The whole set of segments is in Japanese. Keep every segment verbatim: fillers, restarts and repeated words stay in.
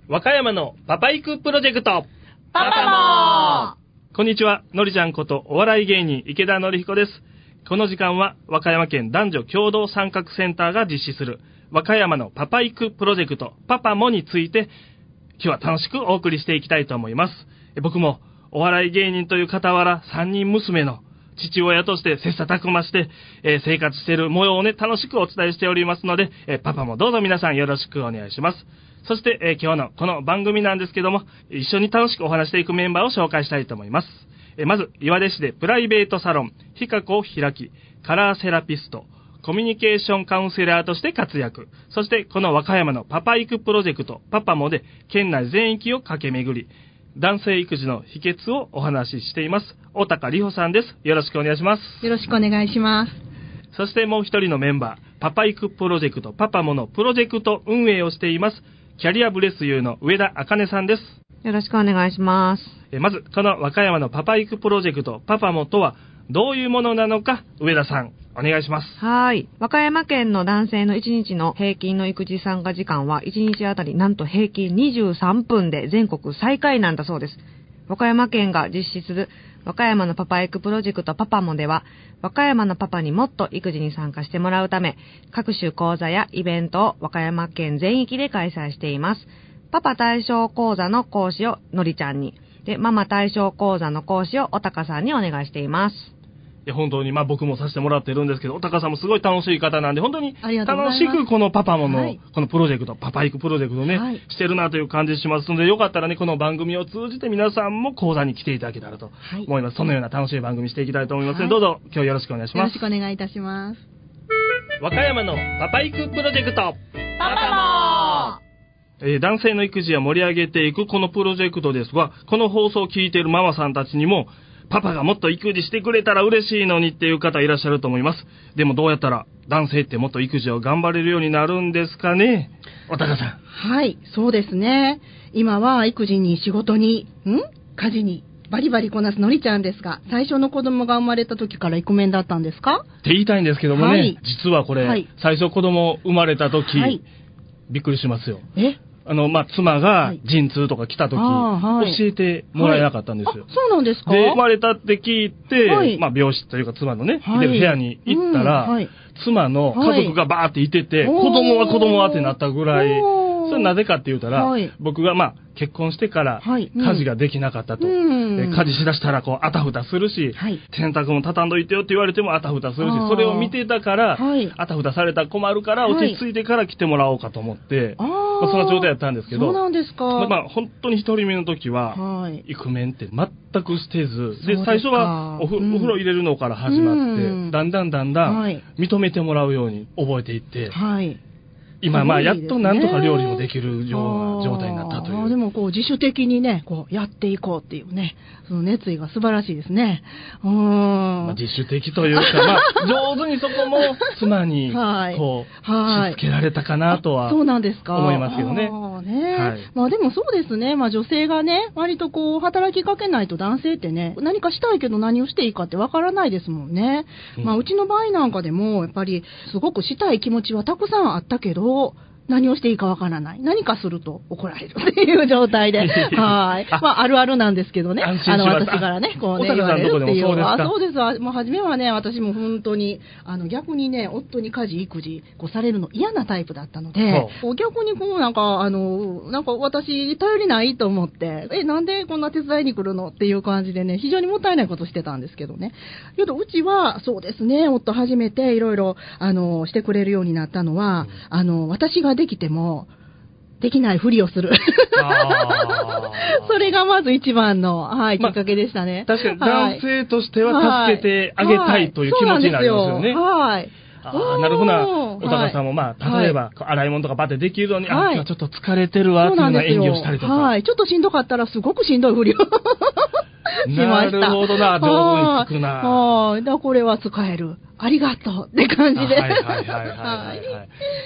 和歌山のパパ育プロジェクト。 パパもこんにちは、のりちゃんことお笑い芸人池田のりひこです。この時間は和歌山県男女共同参画センターが実施する和歌山のパパ育プロジェクトパパもについて今日は楽しくお送りしていきたいと思います。僕もお笑い芸人という傍らさんにん娘の父親として切磋琢磨して、えー、生活している模様をね楽しくお伝えしておりますので、えー、パパもどうぞ皆さんよろしくお願いします。そして、えー、今日のこの番組なんですけども、一緒に楽しくお話していくメンバーを紹介したいと思います。えー、まず岩出市でプライベートサロンひかこ開きカラーセラピストコミュニケーションカウンセラーとして活躍。そしてこの和歌山のパパ育プロジェクトパパもで県内全域を駆け巡り男性育児の秘訣をお話ししています。大高里穂さんです。よろしくお願いします。 よろしくお願いします。 そしてもう一人のメンバー、パパ育プロジェクトパパものプロジェクト運営をしていますキャリアブレスユーの上田茜さんです。 よろしくお願いします。 えまずこの和歌山のパパ育プロジェクトパパもとはどういうものなのか、上田さんお願いします。 はい。和歌山県の男性のいちにちの平均の育児参加時間はいちにちあたりなんと平均にじゅうさんぷんで全国最下位なんだそうです。和歌山県が実施する和歌山のパパ育プロジェクトパパもでは、和歌山のパパにもっと育児に参加してもらうため、各種講座やイベントを和歌山県全域で開催しています。パパ対象講座の講師をのりちゃんに、で、ママ対象講座の講師をおたかさんにお願いしています。 いや本当にまあ僕もさせてもらってるんですけど、おたかさんもすごい楽しい方なんで、本当に楽しくこのパパもの、はい、このプロジェクトパパ育プロジェクトね、はい、してるなという感じしますので、よかったらねこの番組を通じて皆さんも講座に来ていただけたらと思います。はい、そのような楽しい番組していきたいと思いますので、はい、どうぞ今日よろしくお願いします。 よろしくお願いいたします。 和歌山のパパ育プロジェクトパパもえー、男性の育児を盛り上げていくこのプロジェクトですが、この放送を聞いているママさんたちにもパパがもっと育児してくれたら嬉しいのにっていう方いらっしゃると思います。でもどうやったら男性ってもっと育児を頑張れるようになるんですかね、おたかさん。 はい、そうですね。今は育児に仕事にん家事にバリバリこなすのりちゃんですが、最初の子供が生まれた時からイクメンだったんですかって言いたいんですけどもね、はい、実はこれ、はい、最初子供生まれた時、はい、びっくりしますよ。 えあの、まあ、妻が陣痛とか来た時、はい、教えてもらえなかったんですよ。 はい、そうなんですか。 で、生まれたって聞いて、はい、まあ、病室というか妻のね、はい、いてる部屋に行ったら、うんはい、妻の家族がバーっていてて、はい、子供は子供はってなったぐらい、それなぜかって言ったら、はい、僕がまあ、結婚してから家事ができなかったと。はいうん、家事しだしたらこう、あたふたするし、はい、洗濯も畳んどいてよって言われてもあたふたするし、それを見てたから、はい、あたふたされたら困るから、落ち着いてから来てもらおうかと思って、はいまあ、そんな状態やったんですけど、 そうなんですか。 まあ、まあ、本当に一人目の時は、はい、イクメンって全く捨てず、で、最初はおふ、うん、お風呂入れるのから始まって、うん、だんだんだんだん認めてもらうように覚えていって、はい今、まあ、やっとなんとか料理もできるような状態になったという。 あでも、こう、自主的にね、こう、やっていこうっていうね、その熱意が素晴らしいですね。うーん。 まあ、自主的というか、まあ、上手にそこも妻に、こう、はい、しつけられたかなとは、そうなんですか。思いますけどね。 あねはい、まあ、でもそうですね、まあ、女性がね、割とこう、働きかけないと男性ってね、何かしたいけど何をしていいかってわからないですもんね。うん、まあ、うちの場合なんかでも、やっぱり、すごくしたい気持ちはたくさんあったけど、何をしていいかわからない。何かすると怒られるっていう状態で。はい。まあ、あるあるなんですけどね。あの、私からね、こうね、言われるっていう。あ、そうですわ。もう初めはね、私も本当に、あの、逆にね、夫に家事、育児、こうされるの嫌なタイプだったので、こう逆にこうなんか、あの、なんか私、頼りないと思って、え、なんでこんな手伝いに来るのっていう感じでね、非常にもったいないことしてたんですけどね。けど、うちは、そうですね、夫初めていろいろ、あの、してくれるようになったのは、うん、あの、私ができてもできないふりをするあそれがまず一番の、はい、きっかけでしたね、 まあ、確かに男性としては助けてあげたいという気持ちになりますよね。 はい。 あなるほどな。おたかさんもまあ、例えば、はい、洗い物とかバッてできるのに、はい、あ、今日はちょっと疲れてるわっていうような演技をしたりとか。 はい。ちょっとしんどかったらすごくしんどいふりをしました。 なるほどな。上手につくな。 はい。だこれは使える。ありがとうって感じで。 はいはいはいはい、はい。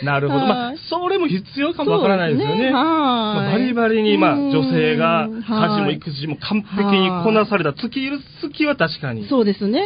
なるほど。まあ、それも必要かもわからないですよね。ねまあ、バリバリに、まあ、女性が家事も育児も完璧にこなされた月いる月は確かに。 そうですね。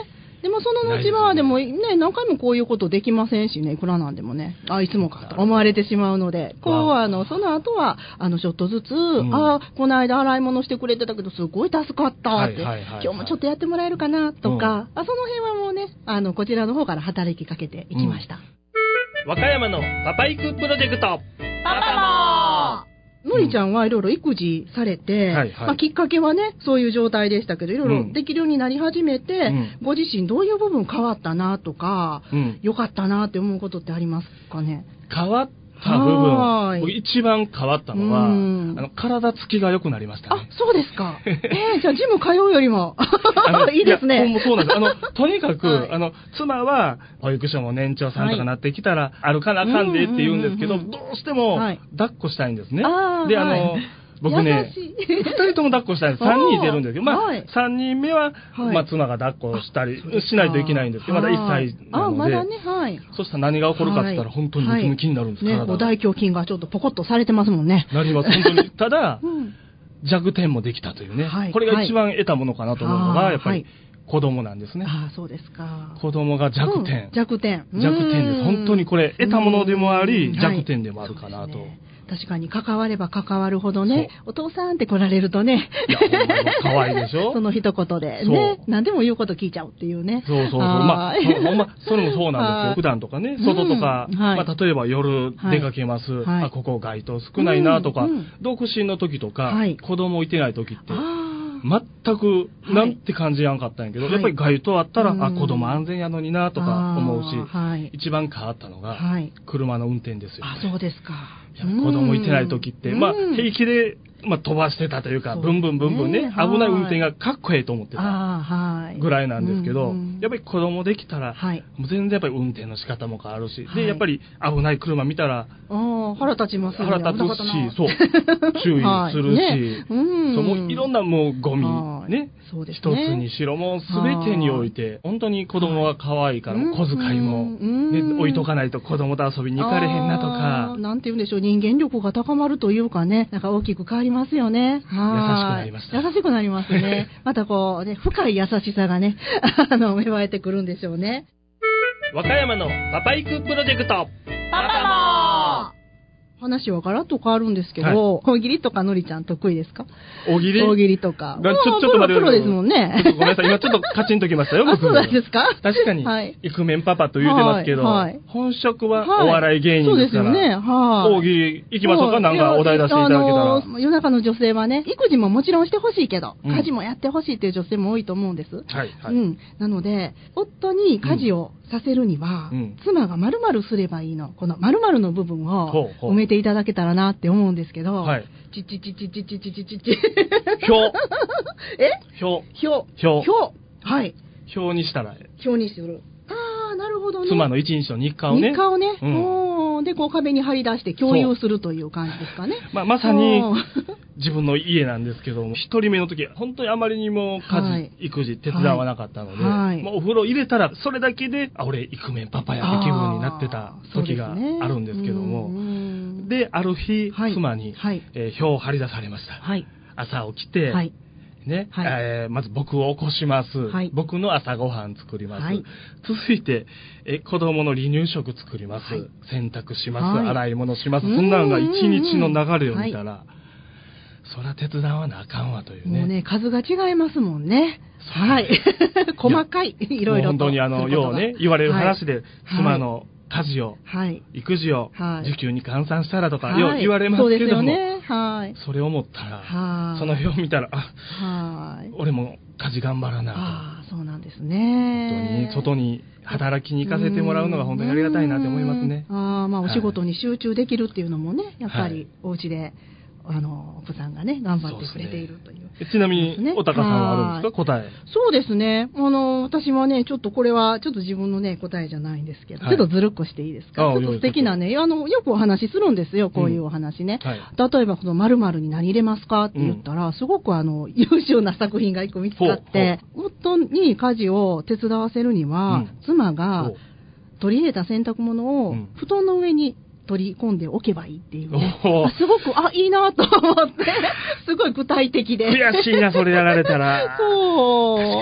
でもその後は、でもね、何回もこういうことできませんしね、いくらなんでもね、あ、いつもかと思われてしまうので、こう、あの、その後は、あの、ちょっとずつ、うん、あ、この間洗い物してくれてたけど、すごい助かったって、今日もちょっとやってもらえるかな、とか、うん、あ、その辺はもうね、あの、こちらの方から働きかけていきました。うん、 和歌山のパパ育プロジェクト。 パパものりちゃんはいろいろ育児されて、うんはいはい、まあ、きっかけはね、そういう状態でしたけど、いろいろできるようになり始めて、うん、ご自身どういう部分変わったなとか、うん、良かったなって思うことってありますかね？ 変わった部分、一番変わったのは、あの体つきが良くなりましたね。 あ、そうですか。えー、じゃあジム通うよりもいいですね。 いや、そうなんです。あの、とにかく、はい、あの、妻は、保育所も年長さんとかなってきたら、歩かなあかんでって言うんですけど、どうしても、抱っこしたいんですね。はい、で、あの、はい僕ね、二人とも抱っこしたいんです。三人いてるんですけど、まあ、はい、三人目は、はい、まあ、妻が抱っこしたりしないといけないんですけど、まだ一歳なので、あ、まだね、はい。そしたら何が起こるかって言ったら、本当にムキムキになるんです、 はい、 体が。 ね、大胸筋がちょっとポコッとされてますもんね。 なります、本当に。ただ、うん、弱点もできたというね、はい、これが一番得たものかなと思うのが、やっぱり、子供なんですね。 ああ、そうですか。 子供が弱点。 うん、弱点。 弱点です。本当にこれ、得たものでもあり、弱点でもあるかなと。はい、 確かに関われば関わるほどね、お父さんって来られるとね。 いや、ほんま可愛いでしょその一言でね。何でも言うこと聞いちゃうっていうね。 そうそうそう。まあ、ほんま、それもそうなんですよ。普段とかね、外とか、うんはい、まあ、例えば夜出かけます。はい、あ、ここ街灯少ないなとか、うんうん、独身の時とか、はい、子供いてない時って、全く、なんて感じやんかったんやけど、はい、やっぱり街灯あったら、はい、あ、子供安全やのになとか思うし、はい、一番変わったのが、はい、車の運転ですよ、ね。 あ、そうですか。 いや子供いてない時って、まあ、平気で、まあ、飛ばしてたというか、ブンブンブンブンね、危ない運転がかっこええと思ってたぐらいなんですけど、やっぱり子供できたら、もう全然やっぱり運転の仕方も変わるし、で、やっぱり危ない車見たら、 腹立ちますよね。腹立つし、そう、注意するし、そうもういろんなもうゴミ、ね、一つにしろ、もうすべてにおいて、本当に子供が可愛いから、小遣いも、ね、置いとかないと子供と遊びに行かれへんなとか。 なんて言うんでしょう、人間力が高まるというかね、なんか大きく変わりますよね。 優しくなりました。 優しくなりますね。またこう、ね、深い優しさがね、あの、芽生えてくるんでしょうね。 和歌山のパパ育プロジェクト。 パパも話はガラッと変わるんですけど、はい、大喜利とかのりちゃん得意ですか？ 大喜利大喜利とか。 ちょ、ちょっと待って。 プロですもんね。 ごめんなさい。今ちょっとカチンときましたよ、僕。 あ、そうなんですか？ 確かに、はい、イクメンパパと言うてますけど、はいはい、本職はお笑い芸人ですから。はい、そうですよね。はい。大喜利行きましょうか？なんかお題出していただけたら。あのー、 世の中の女性はね、育児ももちろんしてほしいけど、うん、家事もやってほしいっていう女性も多いと思うんです。はい、はい。うん。なので、夫に家事をさせるには、うん、妻が〇〇すればいいの。この〇〇の部分を埋めていただけたらなって思うんですけど、はい。ちちちちちちちちちち。 表。 え表。 表。 表。 表。はい。 表にしたら。 表にする。ああ、なるほどね。 妻の一日の日課をね。 日課をね。うん、おで、こう壁に貼り出して共有するという感じですかね。 まあ、まさに、自分の家なんですけども、一人目の時、本当にあまりにも家事、はい、育児手伝わなかったので、はい、もうお風呂入れたら、それだけで、あ、俺、イクメンパパやって気分になってた時があるんですけども、で、ね、ある日、はい、妻に、はいえー、表を貼り出されました。はい、朝起きて、はいねはいえー、まず僕を起こします、はい、僕の朝ごはん作ります、はい、続いてえ子供の離乳食作ります、はい、洗濯します、はい、洗い物します、そんなのが一日の流れを見たら、はい、そりゃ手伝わなあかんわというね。 もうね、数が違いますもんね。はい。細かい、いろいろと。 本当にあの、ようね、言われる話で、はい、妻の家事を、はい、育児を、はい、時給に換算したらとか、はい、よう言われますけども、そうですよね。はい、それを思ったら、はい、その表を見たら、あ、はい、俺も家事頑張らなと。 ああ、そうなんですね。 本当に、外に働きに行かせてもらうのが本当にありがたいなと思いますね。 ああ、まあお仕事に集中できるっていうのもね、やっぱりお家で、あの、奥さんがね、頑張ってくれているという。 ね、ちなみに、おたかさんはあるんですか、答え。 そうですね。あの、私はね、ちょっとこれは、ちょっと自分のね、答えじゃないんですけど、はい、ちょっとずるっこしていいですか。ちょっと素敵なね、あの、よくお話しするんですよ、こういうお話ね。うんはい、例えば、この〇〇に何入れますかって言ったら、うん、すごくあの、優秀な作品が一個見つかって、夫に家事を手伝わせるには、うん、妻が取り入れた洗濯物を布団の上に取り込んでおけばいいっていうね。すごく、あ、いいなと思って、すごい具体的で。 悔しいな、それやられたら。 そう。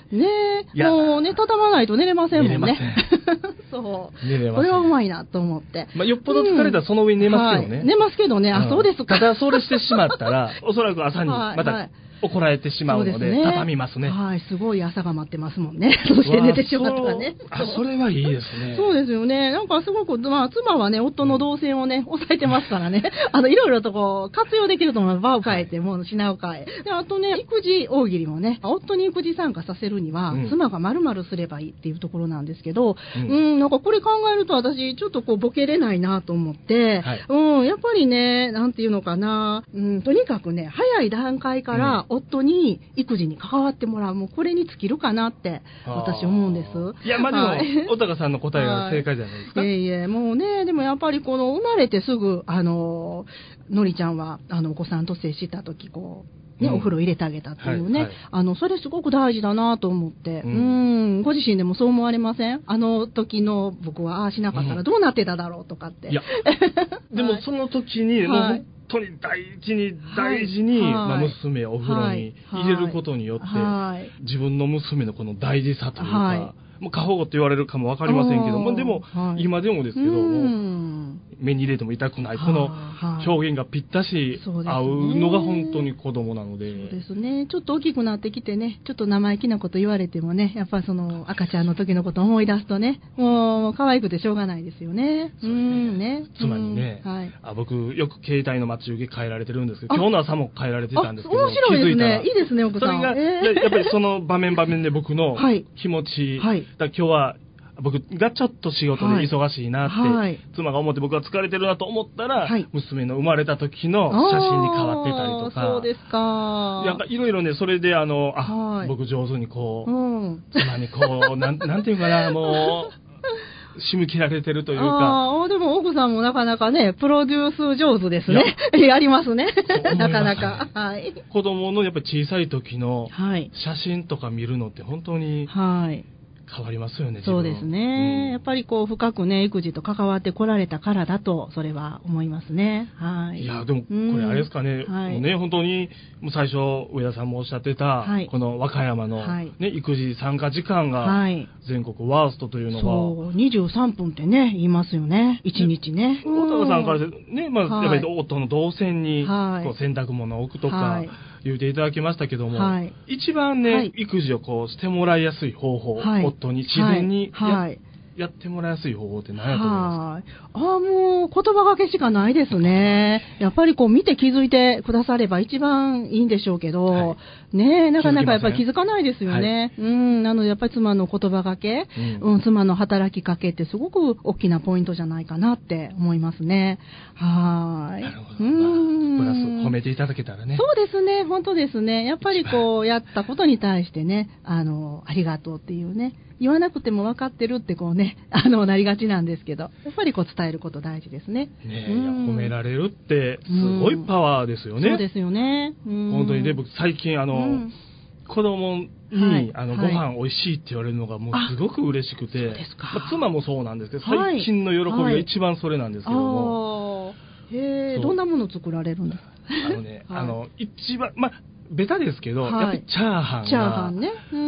ねえ、もうね、畳まないと寝れませんもんね。 寝れません。 そう。 寝れません。 これはうまいなと思って。 まあ、よっぽど疲れたらその上に寝ますけどね。 はい、寝ますけどね。あ、 うん、 そうですか。 ただ、それしてしまったら、おそらく朝にまた、はいはい、怒られてしまうので、ね、畳みますね。 はい、すごい朝が待ってますもんね。そして寝てしまったらね。 あ、それはいいですね。 そうですよね。なんかすごく、まあ、妻はね、夫の動線をね、抑えてますからね。あの、いろいろとこう、活用できると思います。場を変えて、もう品を変え。で、あとね、育児大喜利もね、夫に育児参加させるには、うん、妻が丸々すればいいっていうところなんですけど、うん、うんなんかこれ考えると私、ちょっとこう、ボケれないなと思って、はい、うん、やっぱりね、なんていうのかな、うん、とにかくね、早い段階から夫に、育児に関わってもらう、もうこれに尽きるかなって私思うんです。 いや、まあでも、はい、小高さんの答えが正解じゃないですか。 いえいえ、もうね、でもやっぱりこの生まれてすぐ、あの、のりちゃんは、あの、お子さんと接したとき、こう、ね、うん、お風呂入れてあげたっていうね、はいはい、あの、それすごく大事だなと思って、うん、うんご自身でもそう思われません？あの時の僕は、ああしなかったらどうなってただろうとかって。 いや、でもその時に、もう、はい本当に大事に大事に、はいまあ、娘をお風呂に入れることによって、はい、自分の娘のこの大事さというか、はい、もう過保護って言われるかもわかりませんけども、でも、はい、今でもですけども、目に入れても痛くない、この表現がぴったし合うのが本当に子供なので。 そうですね。ちょっと大きくなってきてね、ちょっと生意気なこと言われてもね、やっぱりその赤ちゃんの時のことを思い出すとね、もう可愛くてしょうがないですよね。 そうね。ねつまりね、はい、あ僕よく携帯の待ち受け変えられてるんですけど、今日の朝も変えられてたんですけど、 面白いですね。いいですね、奥さん。 それが、えー、やっぱりその場面場面で僕の気持ち、はい、だ今日は僕がちょっと仕事で忙しいなって、はい、妻が思って僕が疲れてるなと思ったら、はい、娘の生まれた時の写真に変わってたりとか、 そうですか。 なんかいろいろね、それであの、あ、はい、僕上手にこう、うん、妻にこう、なん、なんていうかな、もう、仕向けられてるというか。 ああ、でも奥さんもなかなかね、プロデュース上手ですね。やりますね。なかなか。はい。 子供のやっぱり小さい時の写真とか見るのって本当に、はい。変わりますよね。 そうですね、うん、やっぱりこう深くね育児と関わってこられたからだとそれは思いますね。はい。 いやでもこれあれですかね、うん、はい、もうね本当にもう最初上田さんもおっしゃってた、はい、この和歌山の、はいね、育児参加時間が全国ワーストというのが、 そうにじゅうさんぷんってね言いますよねいちにちね。 大高さんからね、まあはい、やっぱり夫の動線にこう洗濯物を置くとか。はい言っていただきましたけども、はい、一番ね、はい、育児をこうしてもらいやすい方法、はい、夫に自然に や,、はい、やってもらいやすい方法って何やと思いますか？ ああ、もう言葉がけしかないですね。やっぱりこう見て気づいてくだされば一番いいんでしょうけど、はい、ねえ、なかなかやっぱり気づかないですよね。はい、うん、なのでやっぱり妻の言葉がけ、うんうん、妻の働きかけってすごく大きなポイントじゃないかなって思いますね。はい。 なるほど。うんまあ、プラス褒めていただけたらね。 そうですね、本当ですね。やっぱりこうやったことに対してね、あの、ありがとうっていうね、言わなくても分かってるってこうね、あの、なりがちなんですけど、やっぱりこう伝えること大事ですね。 ねえ、うん、いや褒められるってすごいパワーですよね。 そうですよね。うん、 本当にで、僕最近あの、うん、子供に、はい、あのご飯美味しいって言われるのがもうすごく嬉しくて、まあ、妻もそうなんですけど、最近の喜びが一番それなんですけども。 はい、へえ、どんなもの作られるんですか？ あのね、はい、あの、一番、まあ、ベタですけど、はい、やっぱりチャーハンが。 チャーハンね。うん。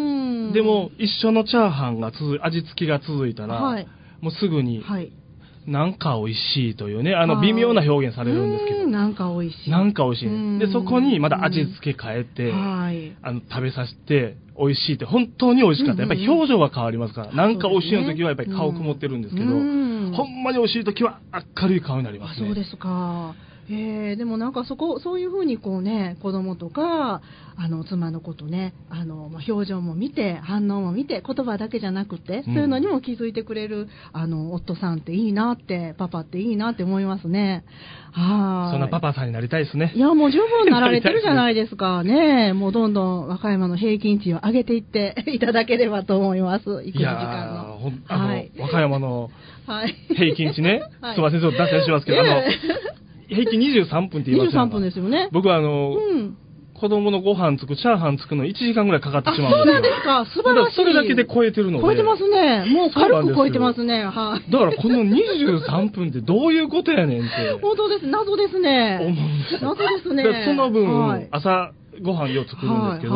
でも、一緒のチャーハンが続い、味付きが続いたら、はい、もうすぐに、はい、なんか美味しいというね、あの、微妙な表現されるんですけど。 なんか美味しい。 なんか美味しい。で、そこにまた味付け変えて、はい、あの、食べさせて、美味しいって、本当に美味しかった。やっぱり表情が変わりますから、なんか美味しいの時はやっぱり顔曇ってるんですけど、ほんまに美味しい時は明るい顔になりますね。 そうですか。えー、でもなんかそこ、そういうふうにこうね、子供とか、あの、妻のことね、あの、まあ、表情も見て、反応も見て、言葉だけじゃなくて、うん、そういうのにも気づいてくれる、あの、夫さんっていいなって、パパっていいなって思いますね。はい。 そんなパパさんになりたいですね。 いや、もう十分なられてるじゃないですかね。もうどんどん和歌山の平均値を上げていっていただければと思います。育児時間の。 ほんあの、はい、和歌山の平均値ね、はい、すみません、ちょっと脱線しますけど、あの、平均にじゅうさんぷんって言いましたにじゅうさんぷんですよね。 僕はあの、うん、子供のご飯作る、チャーハン作るのいちじかんぐらいかかってしまうんですよ。 そうなんですか、素晴らしい。 それだけで超えてるので。 超えてますね。もう軽く超えてますね。はい。 だからこのにじゅうさんぷんってどういうことやねんって。 本当です。謎ですね。 思うんです。 謎ですね。 その分、はい、朝ご飯よく作るんですけど、はいはい、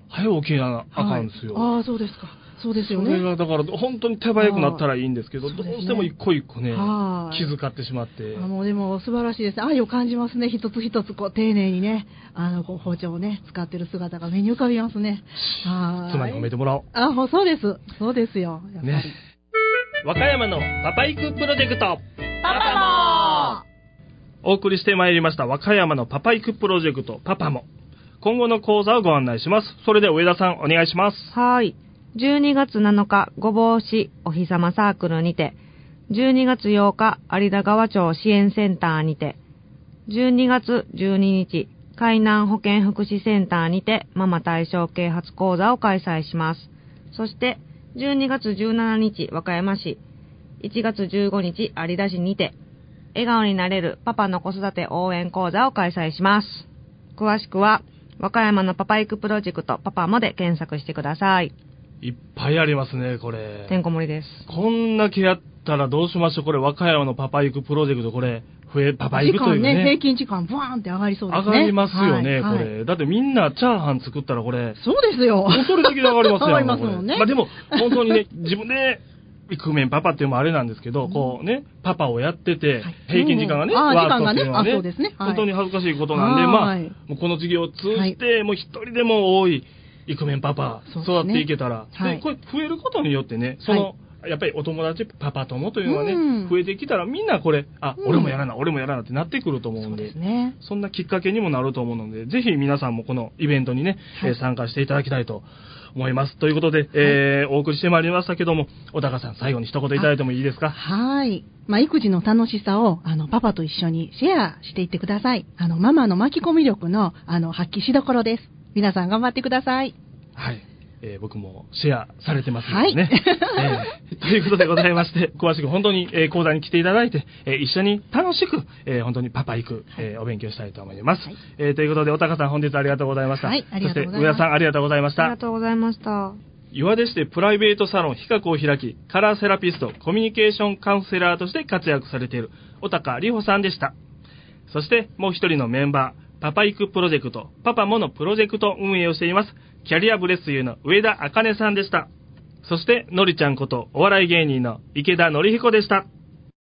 早起きなあかんですよ。 はい、ああ、そうですか。そうですよね。 それがだから本当に手早くなったらいいんですけど、どうしても一個一個ね、気遣ってしまって。 あもうでも素晴らしいですね。愛を感じますね。一つ一つこう丁寧にね、あのこう包丁をね、使ってる姿が目に浮かびますね。 はい。妻に褒めてもらおう。 あ、もうそうです。そうですよ。やっぱり。ね。 和歌山のパパ育プロジェクト。 パパもお送りしてまいりました和歌山のパパ育プロジェクトパパも。今後の講座をご案内します。それでは上田さんお願いします。 はい。じゅうにがつなのか、御坊市お日様サークルにて、じゅうにがつようか、有田川町支援センターにて、じゅうにがつじゅうににち、海南保健福祉センターにて、ママ対象啓発講座を開催します。そして、じゅうにがつじゅうしちにち、和歌山市、いちがつじゅうごにち、有田市にて、笑顔になれるパパの子育て応援講座を開催します。詳しくは、和歌山のパパ育プロジェクトパパもで検索してください。 いっぱいありますね、これ。 てんこ盛りです。 こんだけやったらどうしましょう、これ、和歌山のパパ育プロジェクト、これ、増え、パパ育というね。 時間ね、平均時間、ブワーンって上がりそうですね。 上がりますよね、 はい、 これ、 はい。 だってみんなチャーハン作ったらこれ。 そうですよ。 もうそれだけで上がりますよ。 上がりますもんね。 まあでも、本当にね、自分で、イクメンパパっていうのもあれなんですけど、うん、こうね、パパをやってて、はい、平均時間がね、 うん、 ワークっていうのはね、 そうですね、はい、 本当に恥ずかしいことなんで、まあ、もうこの授業を通じて、はい、もう一人でも多い、イクメンパパ、育っていけたら、で、ね、これ増えることによってね、その、はい、やっぱりお友達、パパ友というのはね、うん、増えてきたらみんなこれ、あ、うん、俺もやらな、俺もやらなってなってくると思うんで、 そうですね、そんなきっかけにもなると思うので、ぜひ皆さんもこのイベントにね、はい、参加していただきたいと思います。ということで、はい、えー、お送りしてまいりましたけども、小高さん最後に一言いただいてもいいですか？ はい。まあ、育児の楽しさを、あの、パパと一緒にシェアしていってください。あの、ママの巻き込み力の、あの、発揮しどころです。皆さん頑張ってください。 はい。えー、僕もシェアされてますのでね。はいえー、ということでございまして、詳しく本当に、えー、講座に来ていただいて、えー、一緒に楽しく、えー、本当にパパ行く、えー、お勉強したいと思います。はいえー、ということで、おたかさん本日ありがとうございました。 はい、ありがとうございます。 そして、上田さんありがとうございました。 ありがとうございました。 岩出市でプライベートサロン比較を開き、カラーセラピスト、コミュニケーションカウンセラーとして活躍されている小高里穂さんでした。そして、もう一人のメンバー、パパ育プロジェクト、パパものプロジェクト運営をしています、キャリアブレスユーの上田茜さんでした。そして、のりちゃんことお笑い芸人の池田典彦でした。